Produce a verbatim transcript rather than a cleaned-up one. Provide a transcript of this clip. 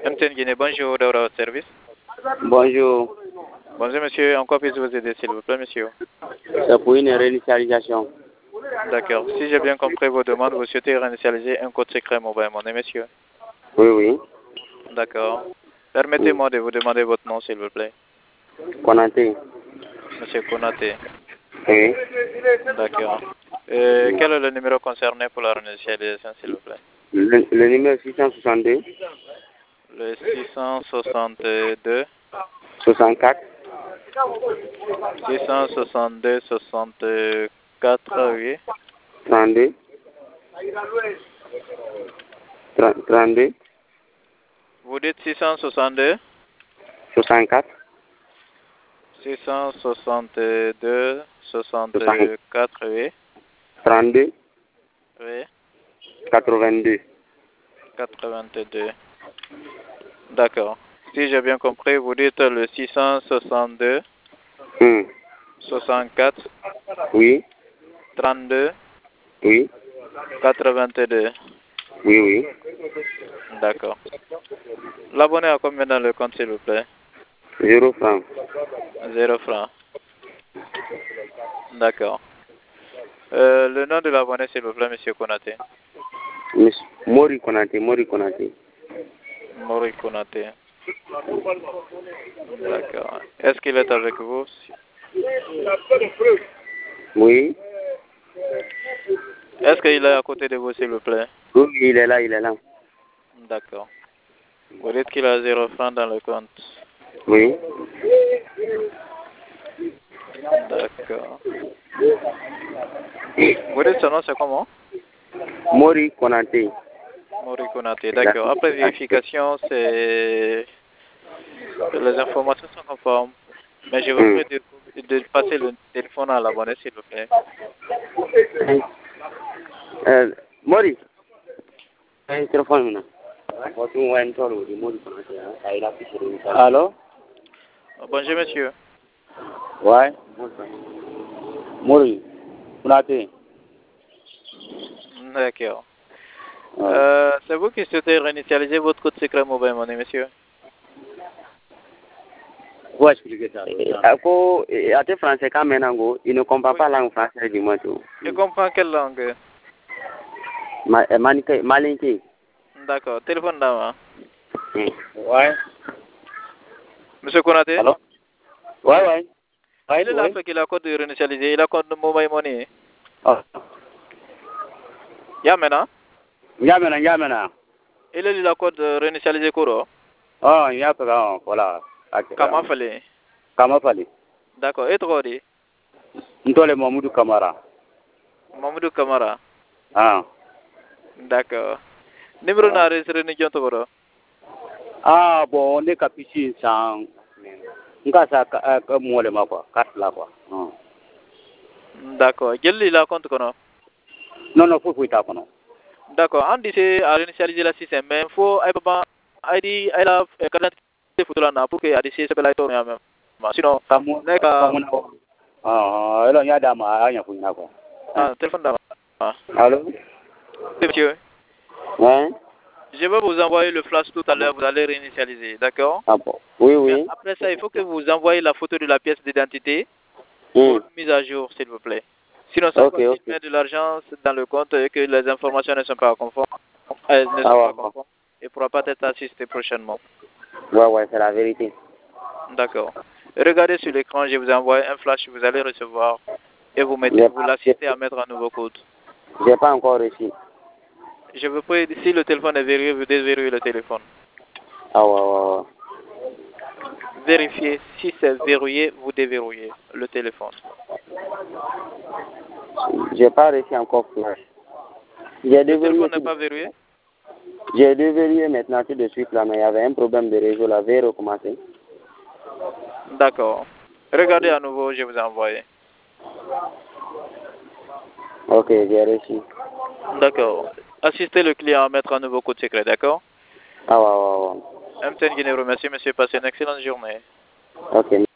M T N Guinée, bonjour, Daura, votre service. Bonjour. Bonjour monsieur, en quoi puis-je vous aider s'il vous plaît monsieur? C'est pour une réinitialisation. D'accord. Si j'ai bien compris vos demandes, vous souhaitez réinitialiser un code secret mobile money monsieur? Oui, oui. D'accord. Permettez-moi de vous demander votre nom s'il vous plaît. Konaté. Monsieur Konaté. Oui. D'accord. Euh, quel est le numéro concerné pour la réinitialisation s'il vous plaît? Le, le numéro six cent soixante-deux. Le six cent soixante-deux. soixante-quatre. six cent soixante-deux soixante-quatre, oui. trente-deux. trente-deux. Vous dites six cent soixante-deux? soixante-quatre. six cent soixante-deux soixante-quatre, oui. trente-deux. Oui. quatre-vingt-deux. quatre-vingt-deux. D'accord. Si j'ai bien compris, vous dites le six cent soixante-deux Hmm. soixante-quatre Oui. trente-deux Oui. quatre-vingt-deux. Oui, oui. D'accord. L'abonné a combien dans le compte s'il vous plaît? Zéro franc. Zéro franc. D'accord. Euh, le nom de l'abonné s'il vous plaît, monsieur Konaté. Miss Mori Konaté, Mori Konaté. Mori Konaté. D'accord. Est-ce qu'il est avec vous? Oui. Est-ce qu'il est à côté de vous s'il vous plaît? Oui, il est là, il est là. D'accord. Vous dites qu'il a zéro franc dans le compte. Oui. D'accord. Vous dites son nom c'est comment? Mori Konaté. Mori Konaté, d'accord. Après vérification, c'est les informations sont conformes. Mais je vous Hmm. prie de, de passer le téléphone à l'abonné s'il vous plaît. Euh, Mori. Un téléphone maintenant. Allô? Bonjour monsieur. Ouais. Mori. Konaté. D'accord. Ouais. Euh, c'est vous qui souhaitez réinitialiser votre code secret mobile money, monsieur? Faut expliquer ça. Ako, à tes français quand maintenant, il ne comprend pas la langue française du moins tout. Je comprends quelle langue? Malinké. Malinké. D'accord. Téléphone d'avant. Ouais. Monsieur Konaté? Allô? Ouais, ouais. Ouais, Il est là fait qu'il a code de réinitialiser, il a code de mobile money. Ah. Ya maintenant? Ya maintenant, ya maintenant. Il est là code de réinitialiser Koro? Oh, ya pega, voilà. Comment fallait? Comment fallait? D'accord. Et toi, dit? Ntole Mamoudou Kamara. Mamoudou Kamara. Ah. D'accord. Numéro n'a enregistré ni John Togoro? Ah, bon, on est capuchin sans. Nga sa ka mo le ma quoi, carte là quoi. Ah. D'accord. Quel est la compte qu'on a? Non, non, faut faut ta kono. D'accord. On dit c'est à réinitialiser le système, mais il faut I D, I love, carte d'identité photo là pour que A D C s'appelle tout même. Sinon, Kamu kamu na. Ah, alors ya dama anya fuina quoi. Ah, téléphone d'avant. Allô? Monsieur, Hein? je vais vous envoyer le flash tout à l'heure, vous allez réinitialiser, d'accord? Ah bon. Oui, Mais oui. après ça, il faut que vous envoyez la photo de la pièce d'identité Hmm. pour mise à jour, s'il vous plaît. Sinon, ça Ok, ok. met de l'argent dans le compte et que les informations ne sont pas conformes, elles ne sont Ah ouais, pas conformes et ne pourra pas être assisté prochainement. ouais, ouais, c'est la vérité. D'accord. Regardez sur l'écran, je vous envoie un flash, vous allez recevoir et vous mettez, vous l'assistez à mettre un nouveau code. J'ai pas encore reçu. Je vous prie, si le téléphone est verrouillé, vous déverrouillez le téléphone. Ah ouais, ouais, ouais. Vérifiez si c'est verrouillé, vous déverrouillez le téléphone. J'ai pas reçu encore flash. J'ai Le déverrouillé. téléphone n'est pas verrouillé? J'ai déverrouillé maintenant tout de suite là, mais il y avait un problème de réseau là. Veuillez recommencer. D'accord. Regardez à nouveau, je vous ai envoyé. Ok, j'ai reçu. D'accord. Assistez le client à mettre un nouveau code secret, d'accord? Ah ouais, ouais, ouais. M T N Guinée remercie, monsieur. Passez une excellente journée. Ok.